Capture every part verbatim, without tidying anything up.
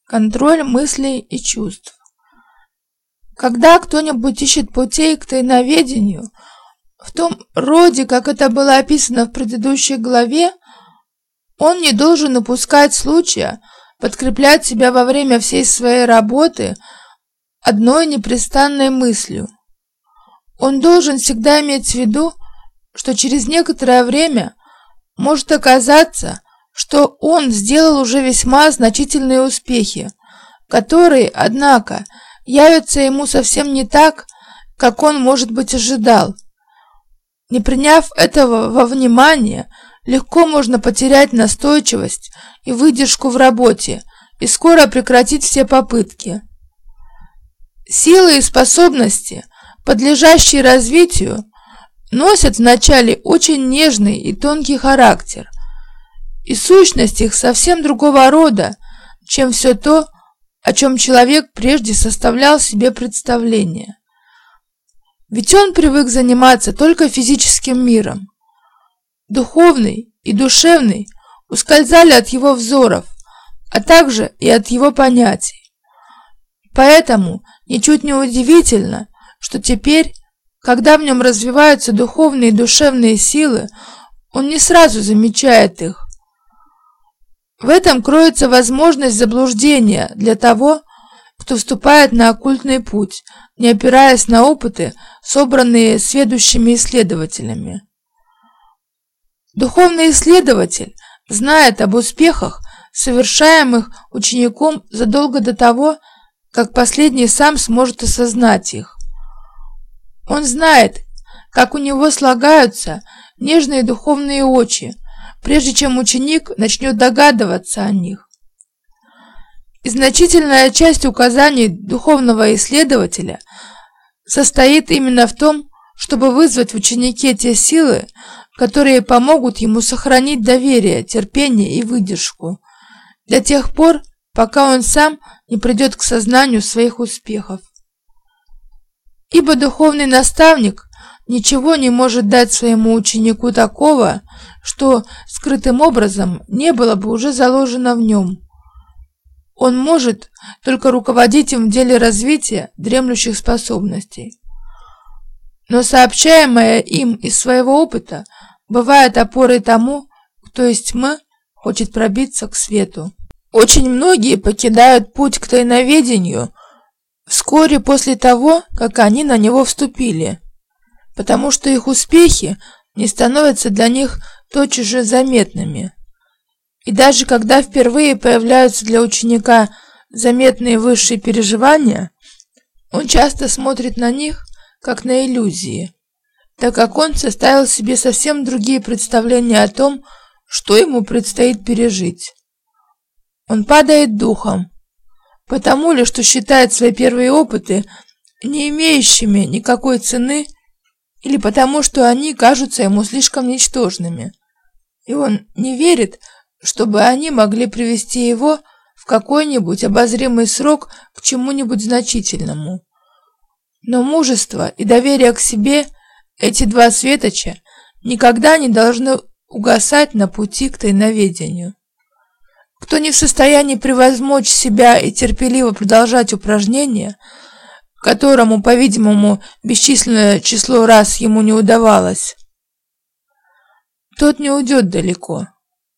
Контроль мыслей и чувств. Когда кто-нибудь ищет путей к тайноведению, в том роде, как это было описано в предыдущей главе, он не должен упускать случая подкреплять себя во время всей своей работы одной непрестанной мыслью. Он должен всегда иметь в виду, что через некоторое время может оказаться, что он сделал уже весьма значительные успехи, которые, однако, явятся ему совсем не так, как он, может быть, ожидал. Не приняв этого во внимание, легко можно потерять настойчивость и выдержку в работе и скоро прекратить все попытки. Силы и способности, подлежащие развитию, носят вначале очень нежный и тонкий характер, и сущность их совсем другого рода, чем все то, о чем человек прежде составлял себе представление. Ведь он привык заниматься только физическим миром. Духовный и душевный ускользали от его взоров, а также и от его понятий. Поэтому ничуть не удивительно, что теперь, когда в нем развиваются духовные и душевные силы, он не сразу замечает их. В этом кроется возможность заблуждения для того, кто вступает на оккультный путь, не опираясь на опыты, собранные сведущими исследователями. Духовный исследователь знает об успехах, совершаемых учеником задолго до того, как последний сам сможет осознать их. Он знает, как у него слагаются нежные духовные очи, прежде чем ученик начнет догадываться о них. И значительная часть указаний духовного исследователя состоит именно в том, чтобы вызвать в ученике те силы, которые помогут ему сохранить доверие, терпение и выдержку до тех пор, пока он сам не придет к сознанию своих успехов. Ибо духовный наставник ничего не может дать своему ученику такого, что скрытым образом не было бы уже заложено в нем. Он может только руководить им в деле развития дремлющих способностей. Но сообщаемое им из своего опыта бывает опорой тому, кто из тьмы хочет пробиться к свету. Очень многие покидают путь к тайноведению вскоре после того, как они на него вступили, потому что их успехи не становятся для них тотчас же заметными. И даже когда впервые появляются для ученика заметные высшие переживания, он часто смотрит на них, как на иллюзии, так как он составил себе совсем другие представления о том, что ему предстоит пережить. Он падает духом, потому ли, что считает свои первые опыты не имеющими никакой цены, или потому, что они кажутся ему слишком ничтожными, и он не верит, чтобы они могли привести его в какой-нибудь обозримый срок к чему-нибудь значительному. Но мужество и доверие к себе, эти два светоча, никогда не должны угасать на пути к тайноведению. Кто не в состоянии превозмочь себя и терпеливо продолжать упражнения, которому, по-видимому, бесчисленное число раз ему не удавалось, тот не уйдет далеко.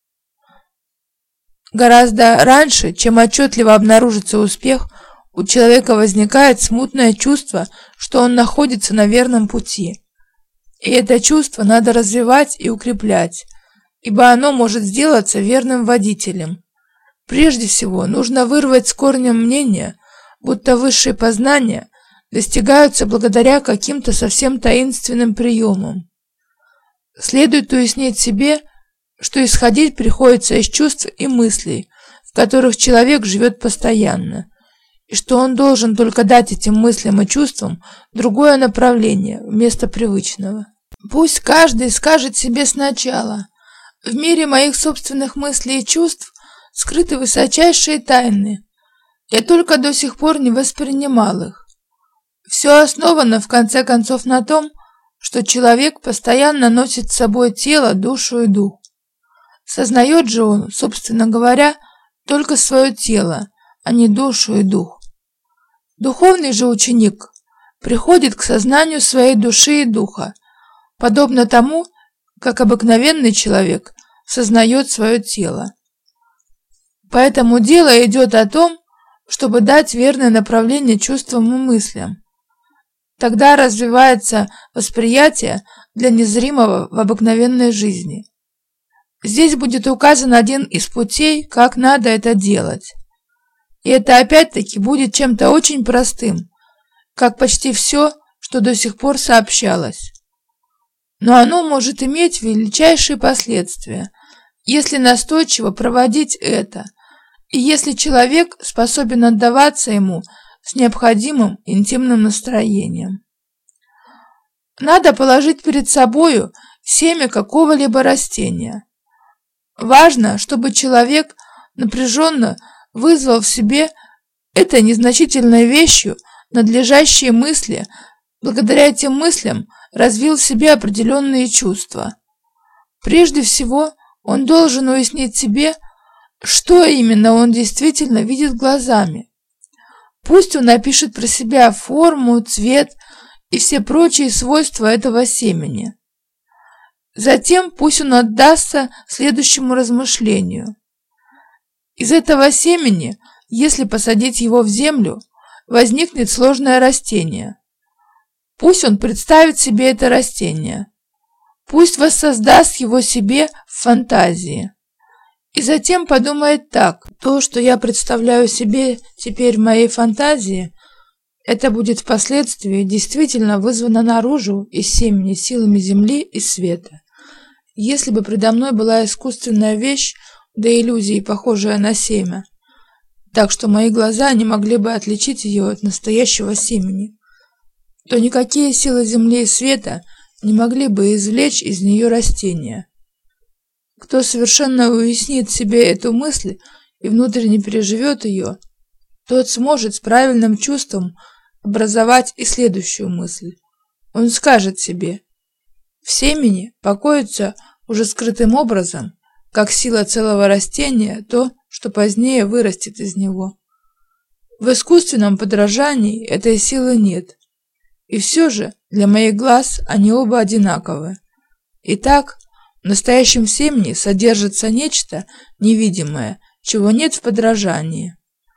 Гораздо раньше, чем отчетливо обнаружится успех, у человека возникает смутное чувство, что он находится на верном пути. И это чувство надо развивать и укреплять, ибо оно может сделаться верным водителем. Прежде всего, нужно вырвать с корнем мнение, будто высшие познания достигаются благодаря каким-то совсем таинственным приемам. Следует уяснить себе, что исходить приходится из чувств и мыслей, в которых человек живет постоянно, и что он должен только дать этим мыслям и чувствам другое направление вместо привычного. Пусть каждый скажет себе сначала: в мире моих собственных мыслей и чувств скрыты высочайшие тайны. Я только до сих пор не воспринимал их. Все основано, в конце концов, на том, что человек постоянно носит с собой тело, душу и дух. Сознает же он, собственно говоря, только свое тело, а не душу и дух. Духовный же ученик приходит к сознанию своей души и духа, подобно тому, как обыкновенный человек сознает свое тело. Поэтому дело идет о том, чтобы дать верное направление чувствам и мыслям. Тогда развивается восприятие для незримого в обыкновенной жизни. Здесь будет указан один из путей, как надо это делать. И это опять-таки будет чем-то очень простым, как почти все, что до сих пор сообщалось. Но оно может иметь величайшие последствия, если настойчиво проводить это, и если человек способен отдаваться ему с необходимым интимным настроением. Надо положить перед собою семя какого-либо растения. Важно, чтобы человек напряженно вызвал в себе этой незначительной вещью надлежащие мысли, благодаря этим мыслям развил в себе определенные чувства. Прежде всего, он должен уяснить себе, что именно он действительно видит глазами. Пусть он напишет про себя форму, цвет и все прочие свойства этого семени. Затем пусть он отдастся следующему размышлению. Из этого семени, если посадить его в землю, возникнет сложное растение. Пусть он представит себе это растение. Пусть воссоздаст его себе в фантазии. И затем подумает так: то, что я представляю себе теперь в моей фантазии, это будет впоследствии действительно вызвано наружу из семени силами земли и света. Если бы предо мной была искусственная вещь, до иллюзии похожая на семя, так что мои глаза не могли бы отличить ее от настоящего семени, то никакие силы земли и света не могли бы извлечь из нее растения. Кто совершенно уяснит себе эту мысль и внутренне переживет ее, тот сможет с правильным чувством образовать и следующую мысль. Он скажет себе: в семени покоится уже скрытым образом, как сила целого растения, то, что позднее вырастет из него. В искусственном подражании этой силы нет, и все же для моих глаз они оба одинаковы. Итак, в настоящем семени содержится нечто невидимое, чего нет в подражании.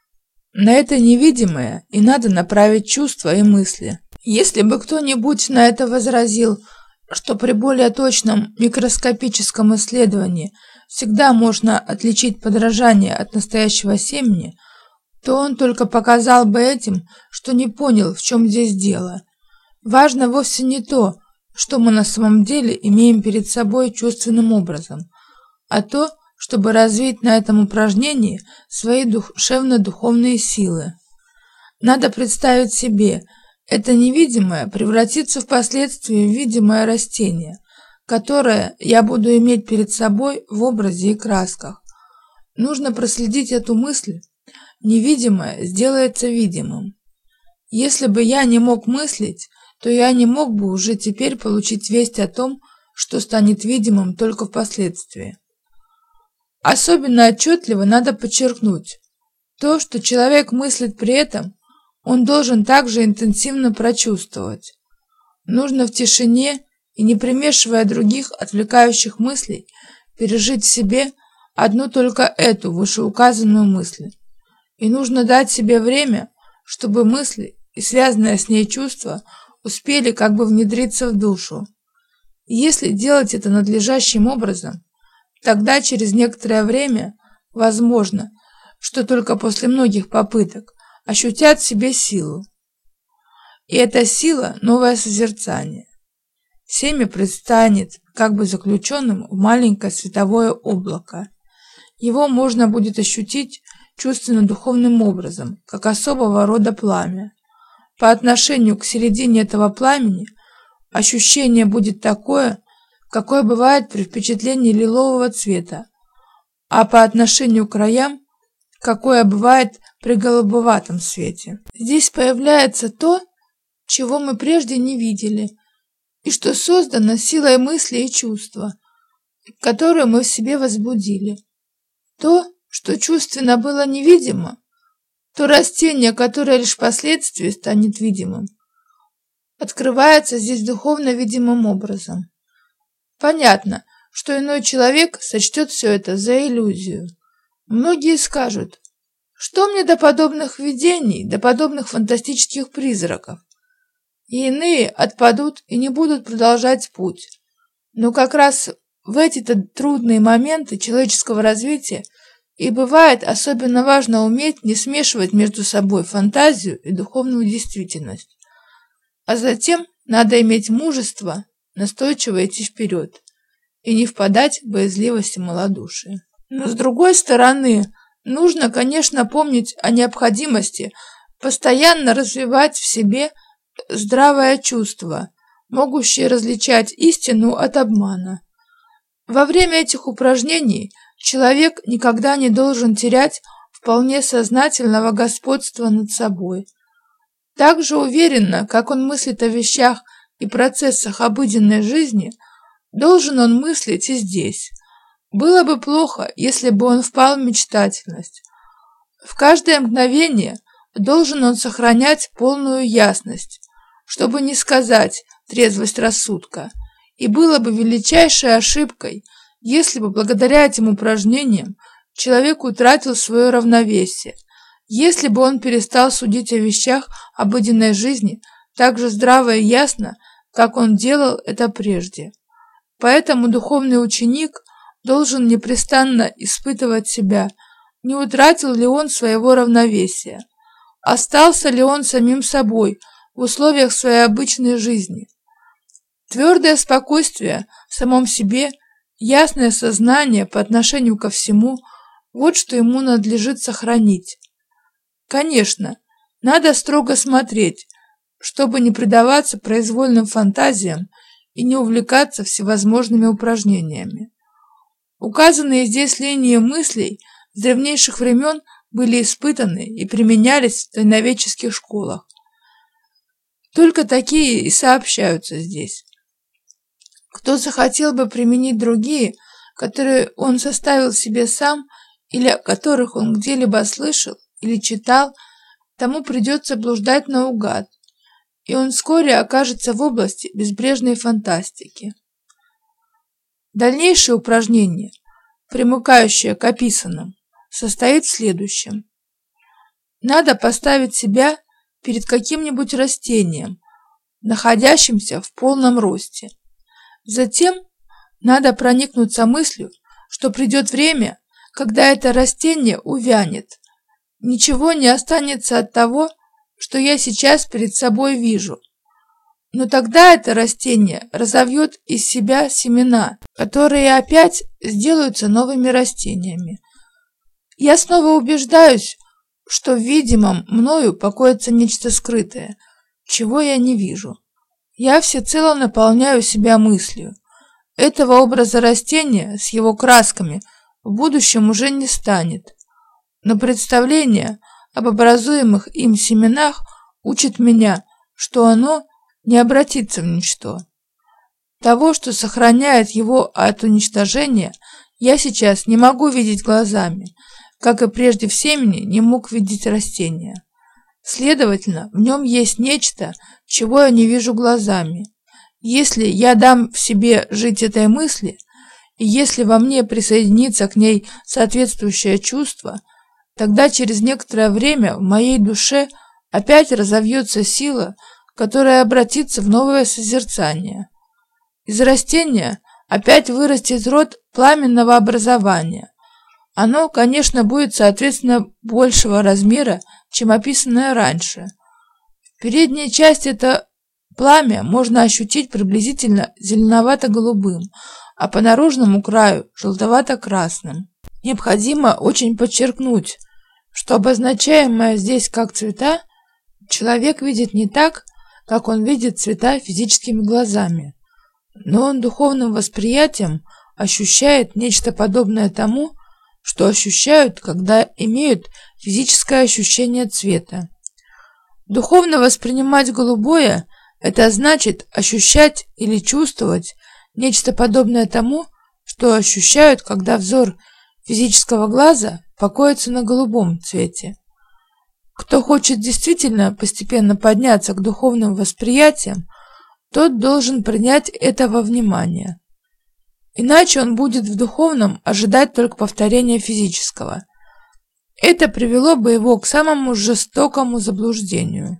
На это невидимое и надо направить чувства и мысли. Если бы кто-нибудь на это возразил, что при более точном микроскопическом исследовании всегда можно отличить подражание от настоящего семени, то он только показал бы этим, что не понял, в чем здесь дело. Важно вовсе не то, что мы на самом деле имеем перед собой чувственным образом, а то, чтобы развить на этом упражнении свои душевно-духовные силы. Надо представить себе, это невидимое превратится впоследствии в видимое растение, которое я буду иметь перед собой в образе и красках. Нужно проследить эту мысль. Невидимое сделается видимым. Если бы я не мог мыслить, то я не мог бы уже теперь получить весть о том, что станет видимым только впоследствии. Особенно отчетливо надо подчеркнуть то, что человек мыслит при этом, он должен также интенсивно прочувствовать. Нужно в тишине и не примешивая других отвлекающих мыслей пережить в себе одну только эту вышеуказанную мысль. И нужно дать себе время, чтобы мысли и связанное с ней чувство успели как бы внедриться в душу. И если делать это надлежащим образом, тогда через некоторое время возможно, что только после многих попыток ощутят в себе силу. И эта сила – новое созерцание. Семя предстанет как бы заключенным в маленькое световое облако. Его можно будет ощутить чувственно-духовным образом, как особого рода пламя. По отношению к середине этого пламени ощущение будет такое, какое бывает при впечатлении лилового цвета, а по отношению к краям, какое бывает при голубоватом свете. Здесь появляется то, чего мы прежде не видели, и что создано силой мысли и чувства, которую мы в себе возбудили. То, что чувственно было невидимо, то растение, которое лишь впоследствии станет видимым, открывается здесь духовно видимым образом. Понятно, что иной человек сочтет все это за иллюзию. Многие скажут: что мне до подобных видений, до подобных фантастических призраков? И иные отпадут и не будут продолжать путь. Но как раз в эти-то трудные моменты человеческого развития и бывает особенно важно уметь не смешивать между собой фантазию и духовную действительность. А затем надо иметь мужество настойчиво идти вперед и не впадать в боязливость и малодушие. Но с другой стороны, нужно, конечно, помнить о необходимости постоянно развивать в себе здравое чувство, могущее различать истину от обмана. Во время этих упражнений человек никогда не должен терять вполне сознательного господства над собой. Так же уверенно, как он мыслит о вещах и процессах обыденной жизни, должен он мыслить и здесь. Было бы плохо, если бы он впал в мечтательность. В каждое мгновение должен он сохранять полную ясность, чтобы не сказать трезвость рассудка, и было бы величайшей ошибкой, если бы благодаря этим упражнениям человек утратил свое равновесие, если бы он перестал судить о вещах обыденной жизни так же здраво и ясно, как он делал это прежде. Поэтому духовный ученик должен непрестанно испытывать себя, не утратил ли он своего равновесия, остался ли он самим собой в условиях своей обычной жизни. Твердое спокойствие в самом себе, ясное сознание по отношению ко всему – вот что ему надлежит сохранить. Конечно, надо строго смотреть, чтобы не предаваться произвольным фантазиям и не увлекаться всевозможными упражнениями. Указанные здесь линии мыслей с древнейших времен были испытаны и применялись в дальновеческих школах. Только такие и сообщаются здесь. Кто захотел бы применить другие, которые он составил себе сам или о которых он где-либо слышал или читал, тому придется блуждать наугад, и он вскоре окажется в области безбрежной фантастики. Дальнейшее упражнение, примыкающее к описанным, состоит в следующем. Надо поставить себя перед каким-нибудь растением, находящимся в полном росте. Затем надо проникнуться мыслью, что придет время, когда это растение увянет. Ничего не останется от того, что я сейчас перед собой вижу. Но тогда это растение разовьет из себя семена, которые опять сделаются новыми растениями. Я снова убеждаюсь, что в видимом мною покоится нечто скрытое, чего я не вижу. Я всецело наполняю себя мыслью. Этого образа растения с его красками в будущем уже не станет. Но представление об образуемых им семенах учит меня, что оно не обратится в ничто. Того, что сохраняет его от уничтожения, я сейчас не могу видеть глазами, как и прежде в семени не мог видеть растения. Следовательно, в нем есть нечто, чего я не вижу глазами. Если я дам в себе жить этой мысли, и если во мне присоединится к ней соответствующее чувство, тогда через некоторое время в моей душе опять разовьется сила, которая обратится в новое созерцание. Из растения опять вырастет род пламенного образования. Оно, конечно, будет соответственно большего размера, чем описанное раньше. В передней части это пламя можно ощутить приблизительно зеленовато-голубым, а по наружному краю желтовато-красным. Необходимо очень подчеркнуть, что обозначаемое здесь как цвета человек видит не так, как он видит цвета физическими глазами, но он духовным восприятием ощущает нечто подобное тому, что ощущают, когда имеют физическое ощущение цвета. Духовно воспринимать голубое – это значит ощущать или чувствовать нечто подобное тому, что ощущают, когда взор физического глаза покоится на голубом цвете. Кто хочет действительно постепенно подняться к духовным восприятиям, тот должен принять это во внимание. Иначе он будет в духовном ожидать только повторения физического. Это привело бы его к самому жестокому заблуждению.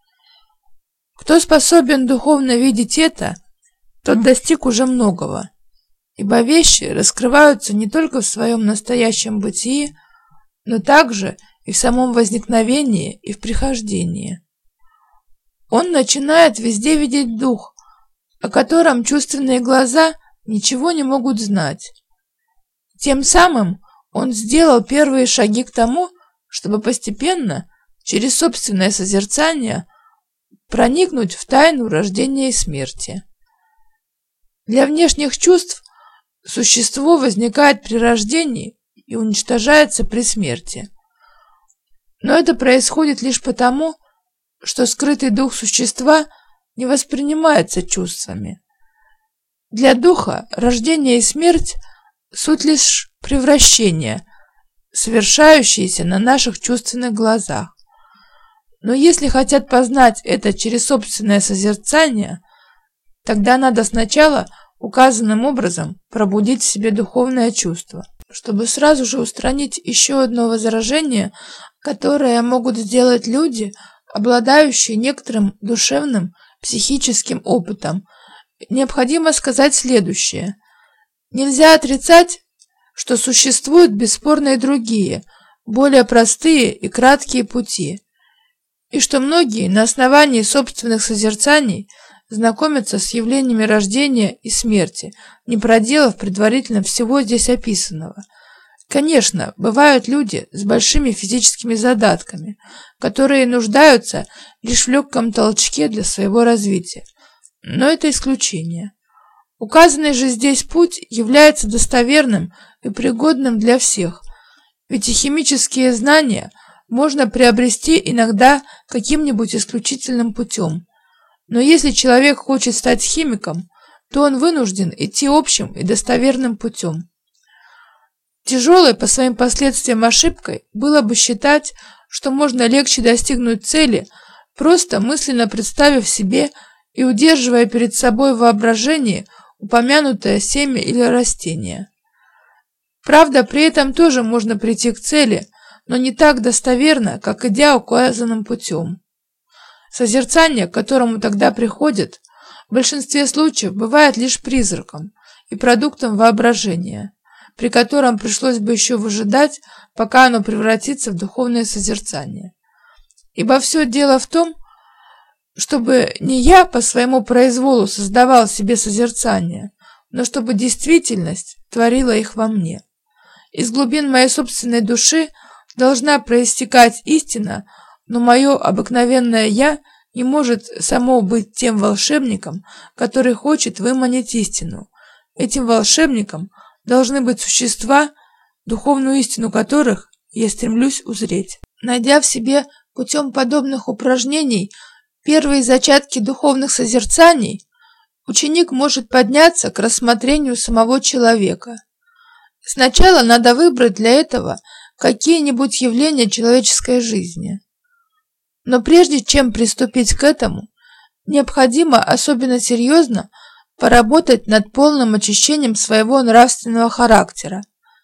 Кто способен духовно видеть это, тот достиг уже многого, ибо вещи раскрываются не только в своем настоящем бытии, но также и в самом возникновении и в прихождении. Он начинает везде видеть дух, о котором чувственные глаза ничего не могут знать. Тем самым он сделал первые шаги к тому, чтобы постепенно, через собственное созерцание, проникнуть в тайну рождения и смерти. Для внешних чувств существо возникает при рождении и уничтожается при смерти. Но это происходит лишь потому, что скрытый дух существа не воспринимается чувствами. Для духа рождение и смерть – суть лишь превращения, совершающиеся на наших чувственных глазах. Но если хотят познать это через собственное созерцание, тогда надо сначала указанным образом пробудить в себе духовное чувство, чтобы сразу же устранить еще одно возражение, которое могут сделать люди, обладающие некоторым душевным психическим опытом. Необходимо сказать следующее. Нельзя отрицать, что существуют бесспорно и другие, более простые и краткие пути, и что многие на основании собственных созерцаний знакомятся с явлениями рождения и смерти, не проделав предварительно всего здесь описанного. Конечно, бывают люди с большими физическими задатками, которые нуждаются лишь в легком толчке для своего развития, но это исключение. Указанный же здесь путь является достоверным и пригодным для всех, ведь и химические знания можно приобрести иногда каким-нибудь исключительным путем. Но если человек хочет стать химиком, то он вынужден идти общим и достоверным путем. Тяжелой по своим последствиям ошибкой было бы считать, что можно легче достигнуть цели, просто мысленно представив себе и удерживая перед собой в воображении упомянутое семя или растение. Правда, при этом тоже можно прийти к цели, но не так достоверно, как идя указанным путем. Созерцание, к которому тогда приходит, в большинстве случаев бывает лишь призраком и продуктом воображения, при котором пришлось бы еще выжидать, пока оно превратится в духовное созерцание. Ибо все дело в том, чтобы не я по своему произволу создавал себе созерцание, но чтобы действительность творила их во мне. Из глубин моей собственной души должна проистекать истина, но мое обыкновенное «я» не может само быть тем волшебником, который хочет выманить истину. Этим волшебником должны быть существа, духовную истину которых я стремлюсь узреть. Найдя в себе путем подобных упражнений первые зачатки духовных созерцаний, ученик может подняться к рассмотрению самого человека. Сначала надо выбрать для этого какие-нибудь явления человеческой жизни. Но прежде чем приступить к этому, необходимо особенно серьезно поработать над полным очищением своего нравственного характера.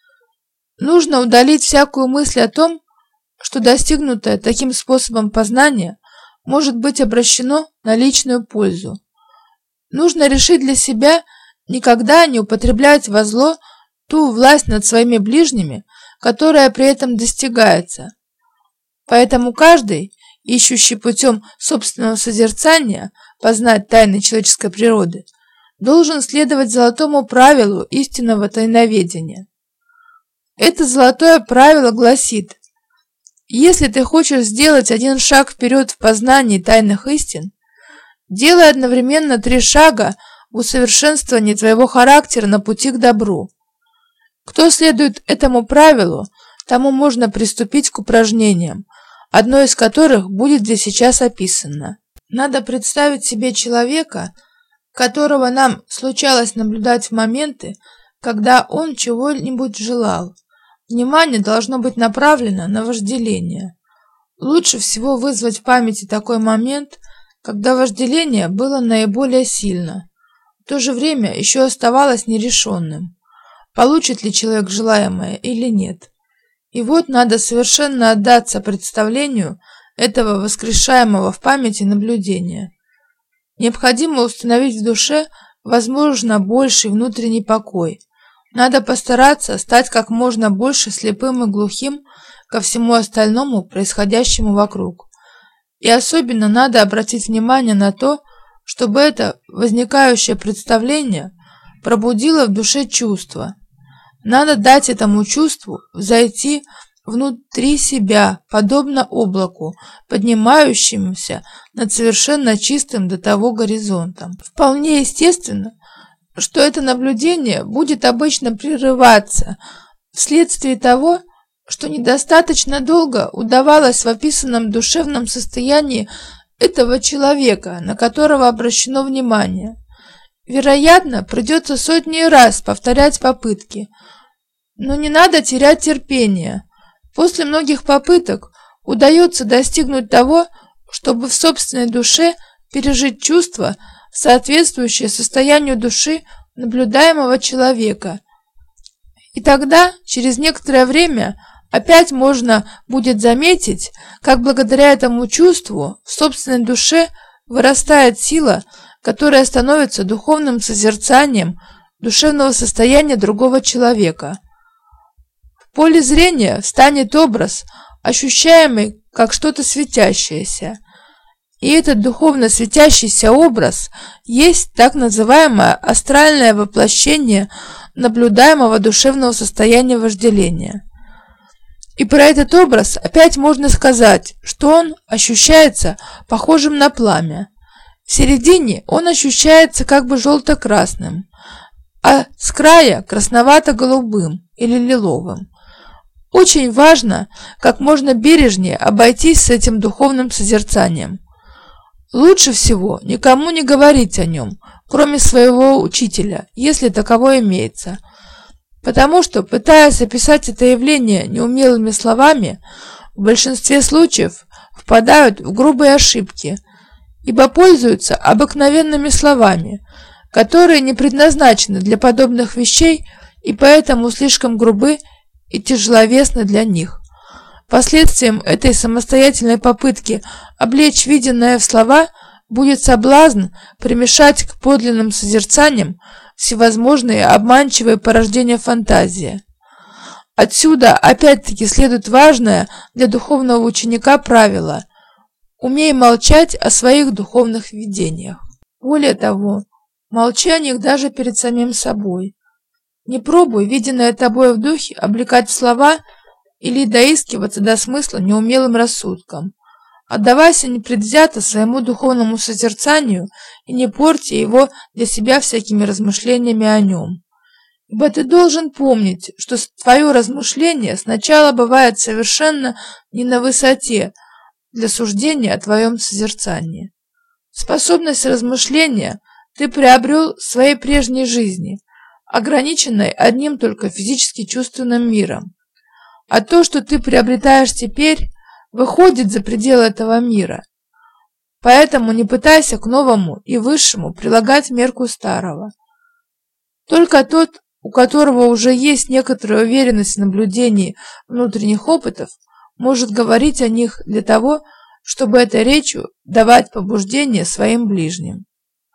Нужно удалить всякую мысль о том, что достигнутое таким способом познания может быть обращено на личную пользу. Нужно решить для себя никогда не употреблять во зло ту власть над своими ближними, которая при этом достигается. Поэтому каждый, ищущий путем собственного созерцания познать тайны человеческой природы, должен следовать золотому правилу истинного тайноведения. Это золотое правило гласит: если ты хочешь сделать один шаг вперед в познании тайных истин, делай одновременно три шага в усовершенствовании твоего характера на пути к добру. Кто следует этому правилу, тому можно приступить к упражнениям, одно из которых будет здесь сейчас описано. Надо представить себе человека, которого нам случалось наблюдать в моменты, когда он чего-нибудь желал. Внимание должно быть направлено на вожделение. Лучше всего вызвать в памяти такой момент, когда вожделение было наиболее сильно, в то же время еще оставалось нерешенным, получит ли человек желаемое или нет. И вот надо совершенно отдаться представлению этого воскрешаемого в памяти наблюдения. Необходимо установить в душе, возможно, больший внутренний покой. Надо постараться стать как можно больше слепым и глухим ко всему остальному, происходящему вокруг. И особенно надо обратить внимание на то, чтобы это возникающее представление пробудило в душе чувство. Надо дать этому чувству взойти внутри себя, подобно облаку, поднимающемуся над совершенно чистым до того горизонтом. Вполне естественно, что это наблюдение будет обычно прерываться вследствие того, что недостаточно долго удавалось в описанном душевном состоянии этого человека, на которого обращено внимание. Вероятно, придется сотни раз повторять попытки, но не надо терять терпения. После многих попыток удается достигнуть того, чтобы в собственной душе пережить чувство, соответствующее состоянию души наблюдаемого человека. И тогда, через некоторое время, опять можно будет заметить, как благодаря этому чувству в собственной душе вырастает сила, которая становится духовным созерцанием душевного состояния другого человека. В поле зрения встанет образ, ощущаемый как что-то светящееся. И этот духовно светящийся образ есть так называемое астральное воплощение наблюдаемого душевного состояния вожделения. И про этот образ опять можно сказать, что он ощущается похожим на пламя. В середине он ощущается как бы желто-красным, а с края красновато-голубым или лиловым. Очень важно как можно бережнее обойтись с этим духовным созерцанием. Лучше всего никому не говорить о нем, кроме своего учителя, если таково имеется. Потому что, пытаясь описать это явление неумелыми словами, в большинстве случаев впадают в грубые ошибки, ибо пользуются обыкновенными словами, которые не предназначены для подобных вещей и поэтому слишком грубы и тяжеловесны для них. Последствием этой самостоятельной попытки облечь виденное в слова будет соблазн примешать к подлинным созерцаниям всевозможные обманчивые порождения фантазии. Отсюда опять-таки следует важное для духовного ученика правило: умей молчать о своих духовных видениях. Более того, молчи о них даже перед самим собой. Не пробуй виденное тобой в духе облекать в слова или доискиваться до смысла неумелым рассудком. Отдавайся непредвзято своему духовному созерцанию и не порти его для себя всякими размышлениями о нем. Ибо ты должен помнить, что твое размышление сначала бывает совершенно не на высоте для суждения о твоем созерцании. Способность размышления ты приобрел в своей прежней жизни, ограниченной одним только физически чувственным миром. А то, что ты приобретаешь теперь, выходит за пределы этого мира. Поэтому не пытайся к новому и высшему прилагать мерку старого. Только тот, у которого уже есть некоторая уверенность в наблюдении внутренних опытов, может говорить о них для того, чтобы этой речью давать побуждение своим ближним.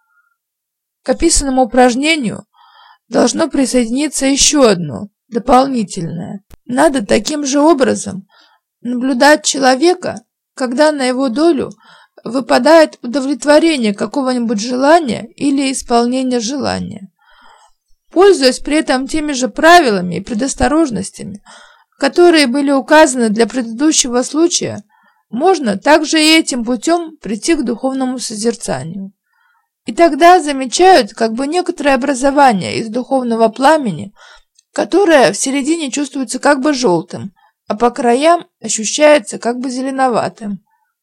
К описанному упражнению должно присоединиться еще одно, дополнительное. Надо таким же образом наблюдать человека, когда на его долю выпадает удовлетворение какого-нибудь желания или исполнение желания. Пользуясь при этом теми же правилами и предосторожностями, которые были указаны для предыдущего случая, можно также и этим путем прийти к духовному созерцанию. И тогда замечают как бы некоторое образование из духовного пламени, которое в середине чувствуется как бы желтым, а по краям ощущается как бы зеленоватым.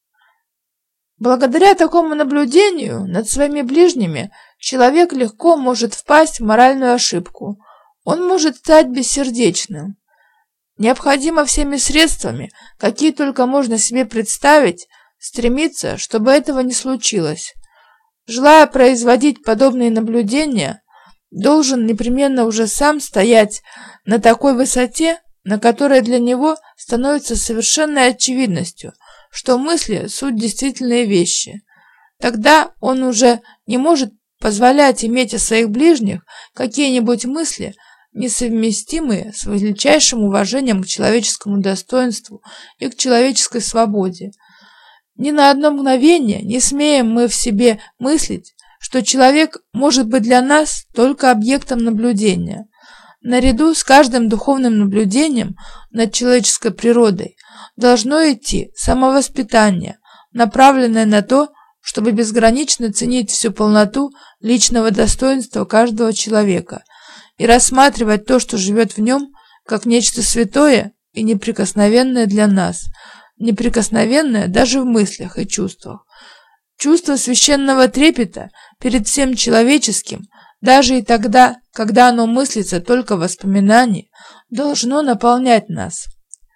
Благодаря такому наблюдению над своими ближними человек легко может впасть в моральную ошибку. Он может стать бессердечным. Необходимо всеми средствами, какие только можно себе представить, стремиться, чтобы этого не случилось. Желая производить подобные наблюдения, должен непременно уже сам стоять на такой высоте, на которой для него становится совершенной очевидностью, что мысли – суть действительные вещи. Тогда он уже не может позволять иметь о своих ближних какие-нибудь мысли, несовместимые с величайшим уважением к человеческому достоинству и к человеческой свободе. Ни на одно мгновение не смеем мы в себе мыслить, что человек может быть для нас только объектом наблюдения. Наряду с каждым духовным наблюдением над человеческой природой должно идти самовоспитание, направленное на то, чтобы безгранично ценить всю полноту личного достоинства каждого человека и рассматривать то, что живет в нем, как нечто святое и неприкосновенное для нас, неприкосновенное даже в мыслях и чувствах. Чувство священного трепета перед всем человеческим, даже и тогда, когда оно мыслится только в воспоминании, должно наполнять нас.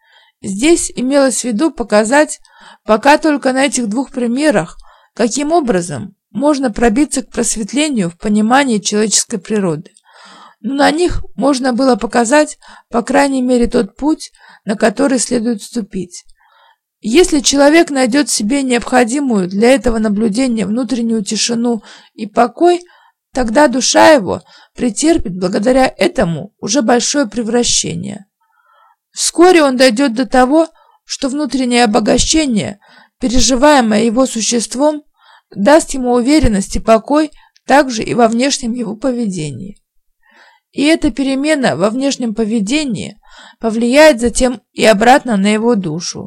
Здесь имелось в виду показать, пока только на этих двух примерах, каким образом можно пробиться к просветлению в понимании человеческой природы. Но на них можно было показать, по крайней мере, тот путь, на который следует вступить. Если человек найдет в себе необходимую для этого наблюдения внутреннюю тишину и покой, тогда душа его претерпит благодаря этому уже большое превращение. Вскоре он дойдет до того, что внутреннее обогащение, переживаемое его существом, даст ему уверенность и покой также и во внешнем его поведении. И эта перемена во внешнем поведении повлияет затем и обратно на его душу.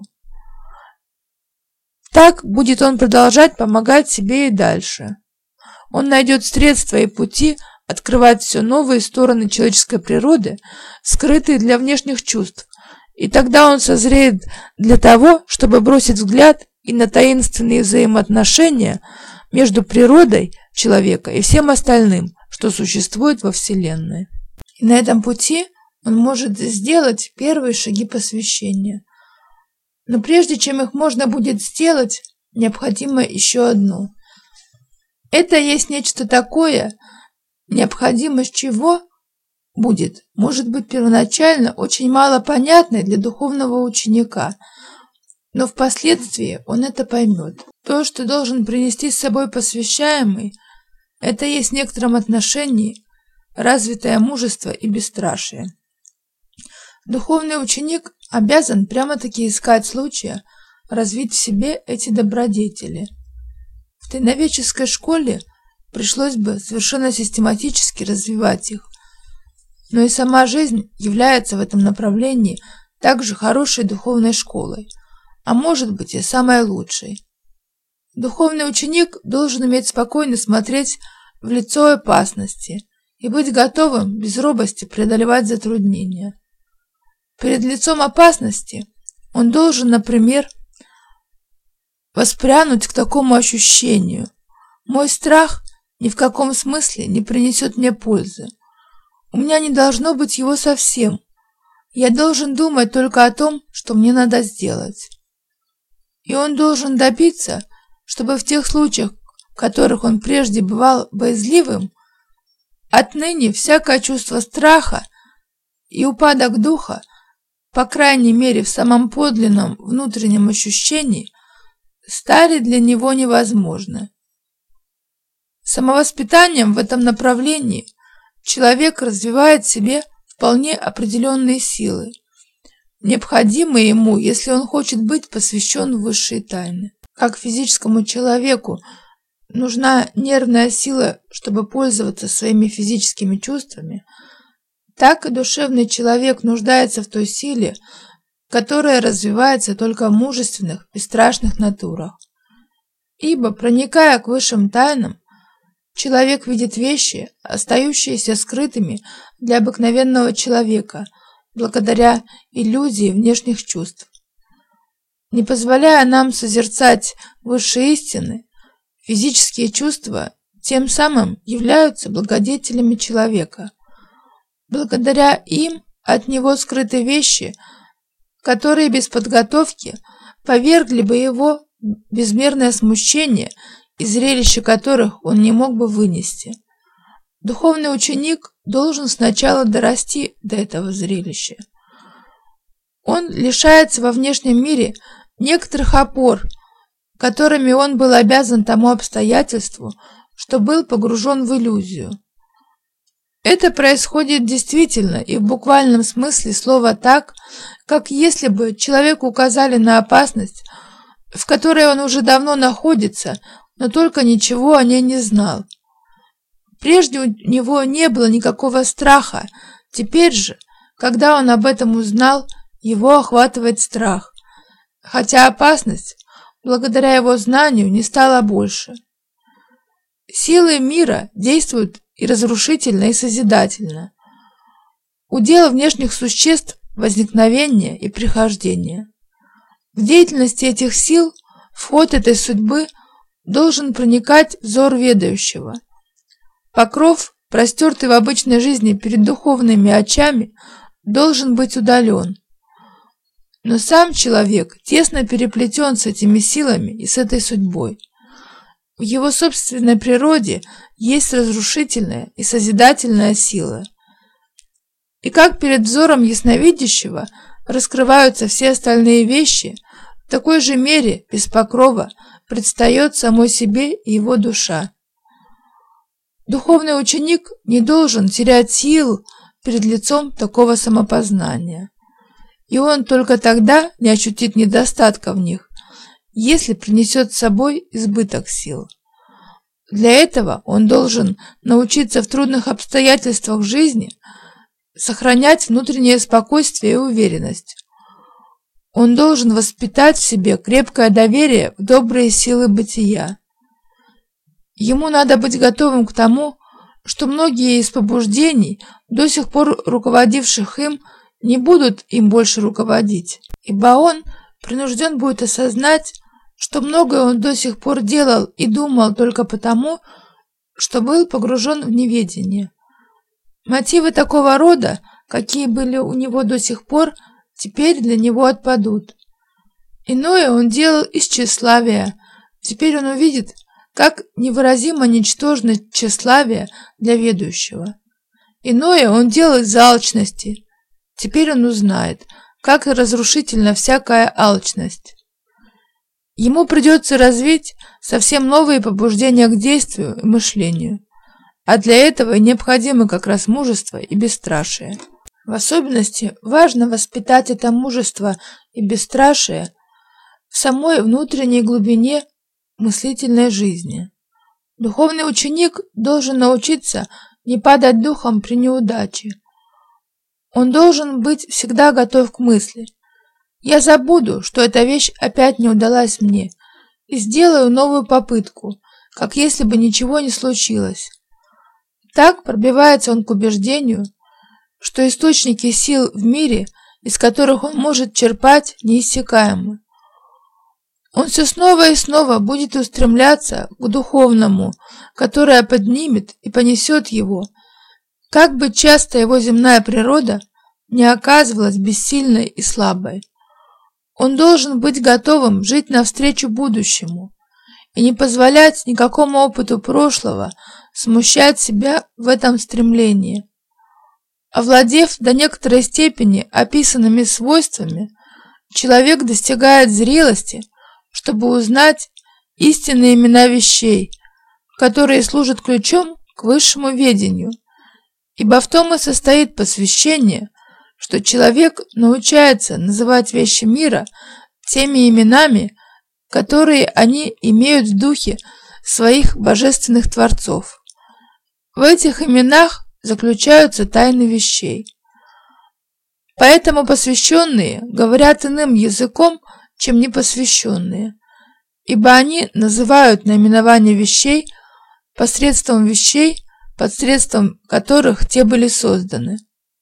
Так будет он продолжать помогать себе и дальше. Он найдет средства и пути открывать все новые стороны человеческой природы, скрытые для внешних чувств, и тогда он созреет для того, чтобы бросить взгляд и на таинственные взаимоотношения между природой человека и всем остальным, что существует во Вселенной. И на этом пути он может сделать первые шаги посвящения. Но прежде чем их можно будет сделать, необходимо еще одно. Это есть нечто такое, необходимость чего будет, может быть, первоначально очень мало понятной для духовного ученика, но впоследствии он это поймет. То, что должен принести с собой посвящаемый, это есть в некотором отношении развитое мужество и бесстрашие. Духовный ученик обязан прямо-таки искать случая развить в себе эти добродетели. В тайноведческой школе пришлось бы совершенно систематически развивать их, но и сама жизнь является в этом направлении также хорошей духовной школой, а может быть и самой лучшей. Духовный ученик должен уметь спокойно смотреть в лицо опасности и быть готовым без робости преодолевать затруднения. Перед лицом опасности он должен, например, воспрянуть к такому ощущению: мой страх ни в каком смысле не принесет мне пользы. У меня не должно быть его совсем. Я должен думать только о том, что мне надо сделать. И он должен добиться, чтобы в тех случаях, в которых он прежде бывал боязливым, отныне всякое чувство страха и упадок духа, по крайней мере в самом подлинном внутреннем ощущении, стали для него невозможны. Самовоспитанием в этом направлении человек развивает в себе вполне определенные силы, необходимые ему, если он хочет быть посвящен в высшие тайны. Как физическому человеку нужна нервная сила, чтобы пользоваться своими физическими чувствами, так и душевный человек нуждается в той силе, которая развивается только в мужественных, бесстрашных натурах. Ибо, проникая к высшим тайнам, человек видит вещи, остающиеся скрытыми для обыкновенного человека, благодаря иллюзии внешних чувств. Не позволяя нам созерцать высшие истины, физические чувства тем самым являются благодетелями человека. Благодаря им от него скрыты вещи, которые без подготовки повергли бы его в безмерное смущение и зрелище которых он не мог бы вынести. Духовный ученик должен сначала дорасти до этого зрелища. Он лишается во внешнем мире некоторых опор, которыми он был обязан тому обстоятельству, что был погружен в иллюзию. Это происходит действительно и в буквальном смысле слова так, как если бы человеку указали на опасность, в которой он уже давно находится, но только ничего о ней не знал. Прежде у него не было никакого страха, теперь же, когда он об этом узнал, его охватывает страх, хотя опасность, благодаря его знанию, не стала больше. Силы мира действуют и разрушительно, и созидательно. Удел внешних существ возникновение и прихождение. В деятельности этих сил в ход этой судьбы должен проникать взор ведающего. Покров, простертый в обычной жизни перед духовными очами, должен быть удален. Но сам человек тесно переплетен с этими силами и с этой судьбой. В его собственной природе есть разрушительная и созидательная сила. И как перед взором ясновидящего раскрываются все остальные вещи, в такой же мере без покрова предстает самой себе и его душа. Духовный ученик не должен терять сил перед лицом такого самопознания. И он только тогда не ощутит недостатка в них, если принесет с собой избыток сил. Для этого он должен научиться в трудных обстоятельствах жизни сохранять внутреннее спокойствие и уверенность. Он должен воспитать в себе крепкое доверие в добрые силы бытия. Ему надо быть готовым к тому, что многие из побуждений, до сих пор руководивших им, не будут им больше руководить, ибо он принужден будет осознать, что многое он до сих пор делал и думал только потому, что был погружен в неведение. Мотивы такого рода, какие были у него до сих пор, теперь для него отпадут. Иное он делал из тщеславия, теперь он увидит, как невыразимо ничтожно тщеславие для ведущего. Иное он делал из алчности, теперь он узнает, как разрушительна всякая алчность. Ему придется развить совсем новые побуждения к действию и мышлению, а для этого необходимо как раз мужество и бесстрашие. В особенности важно воспитать это мужество и бесстрашие в самой внутренней глубине мыслительной жизни. Духовный ученик должен научиться не падать духом при неудаче. Он должен быть всегда готов к мысли: «Я забуду, что эта вещь опять не удалась мне, и сделаю новую попытку, как если бы ничего не случилось». Так пробивается он к убеждению, что источники сил в мире, из которых он может черпать, неиссякаемы. Он все снова и снова будет устремляться к духовному, которое поднимет и понесет его, как бы часто его земная природа не оказывалась бессильной и слабой. Он должен быть готовым жить навстречу будущему и не позволять никакому опыту прошлого смущать себя в этом стремлении. Овладев до некоторой степени описанными свойствами, человек достигает зрелости, чтобы узнать истинные имена вещей, которые служат ключом к высшему ведению, ибо в том и состоит посвящение, что человек научается называть вещи мира теми именами, которые они имеют в духе своих божественных творцов. В этих именах заключаются тайны вещей. Поэтому посвященные говорят иным языком, чем непосвященные, ибо они называют наименования вещей посредством вещей, посредством которых те были созданы.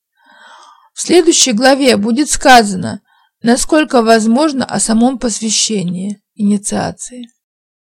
В следующей главе будет сказано, насколько возможно о самом посвящении, инициации.